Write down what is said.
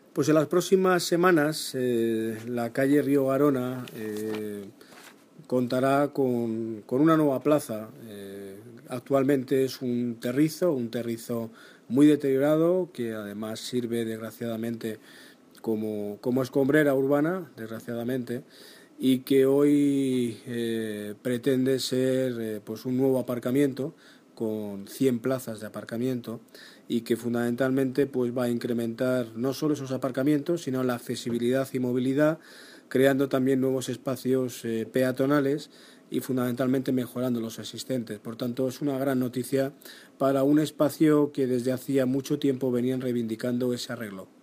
Pues en las próximas semanas la calle Río Garona contará con una nueva plaza. Actualmente es un terrizo muy deteriorado que además sirve desgraciadamente como escombrera urbana, desgraciadamente, y que hoy pretende ser pues un nuevo aparcamiento con 100 plazas de aparcamiento y que fundamentalmente pues va a incrementar no solo esos aparcamientos, sino la accesibilidad y movilidad, creando también nuevos espacios peatonales y fundamentalmente mejorando los existentes. Por tanto, es una gran noticia para un espacio que desde hacía mucho tiempo venían reivindicando ese arreglo.